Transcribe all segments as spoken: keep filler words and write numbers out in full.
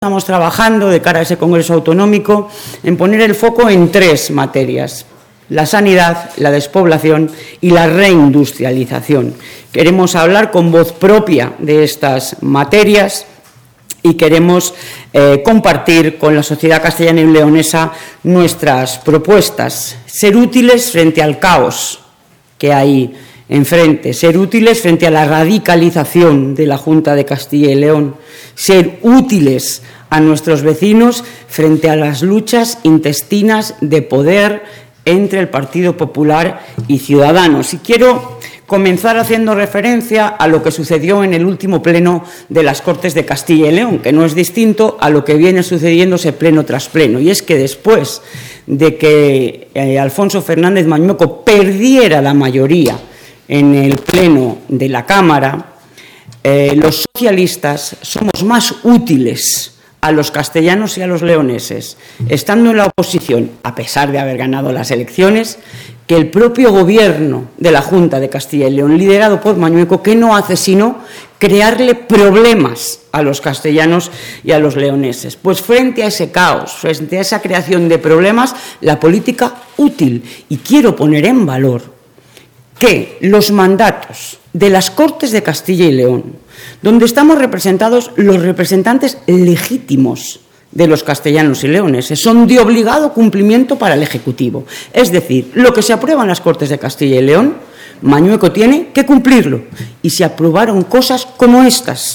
Estamos trabajando de cara a ese Congreso Autonómico en poner el foco en tres materias: la sanidad, la despoblación y la reindustrialización. Queremos hablar con voz propia de estas materias y queremos eh, compartir con la sociedad castellana y leonesa nuestras propuestas, ser útiles frente al caos que hay enfrente, ser útiles frente a la radicalización de la Junta de Castilla y León, ser útiles a nuestros vecinos frente a las luchas intestinas de poder entre el Partido Popular y Ciudadanos. Y quiero comenzar haciendo referencia a lo que sucedió en el último pleno de las Cortes de Castilla y León, que no es distinto a lo que viene sucediéndose pleno tras pleno. Y es que después de que eh, Alfonso Fernández Mañueco perdiera la mayoría en el pleno de la Cámara, eh, los socialistas somos más útiles a los castellanos y a los leoneses, estando en la oposición, a pesar de haber ganado las elecciones, que el propio Gobierno de la Junta de Castilla y León, liderado por Mañueco, que no hace sino crearle problemas a los castellanos y a los leoneses. Pues frente a ese caos, frente a esa creación de problemas, la política útil. Y quiero poner en valor que los mandatos de las Cortes de Castilla y León, donde estamos representados los representantes legítimos de los castellanos y leoneses, son de obligado cumplimiento para el Ejecutivo. Es decir, lo que se aprueba en las Cortes de Castilla y León, Mañueco tiene que cumplirlo. Y se aprobaron cosas como estas.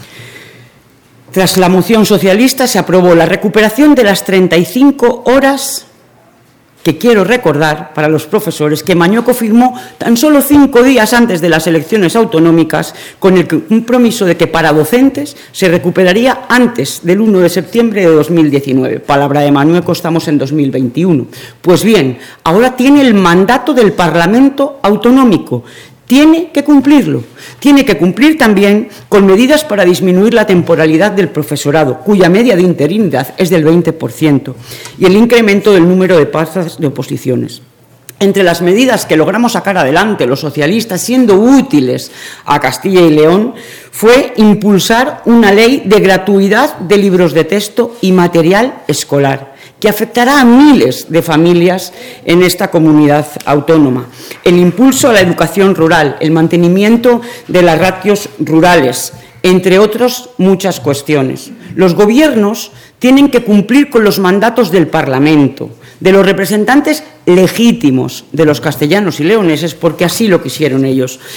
Tras la moción socialista se aprobó la recuperación de las treinta y cinco horas que quiero recordar para los profesores que Mañueco firmó tan solo cinco días antes de las elecciones autonómicas con el compromiso de que para docentes se recuperaría antes del uno de septiembre de dos mil diecinueve. Palabra de Mañueco, estamos en dos mil veintiuno. Pues bien, ahora tiene el mandato del Parlamento Autonómico. Tiene que cumplirlo. Tiene que cumplir también con medidas para disminuir la temporalidad del profesorado, cuya media de interinidad es del veinte por ciento, y el incremento del número de plazas de oposiciones. Entre las medidas que logramos sacar adelante los socialistas, siendo útiles a Castilla y León, fue impulsar una ley de gratuidad de libros de texto y material escolar, que afectará a miles de familias en esta comunidad autónoma. El impulso a la educación rural, el mantenimiento de las ratios rurales, entre otras muchas cuestiones. Los gobiernos tienen que cumplir con los mandatos del Parlamento, de los representantes legítimos de los castellanos y leoneses, porque así lo quisieron ellos.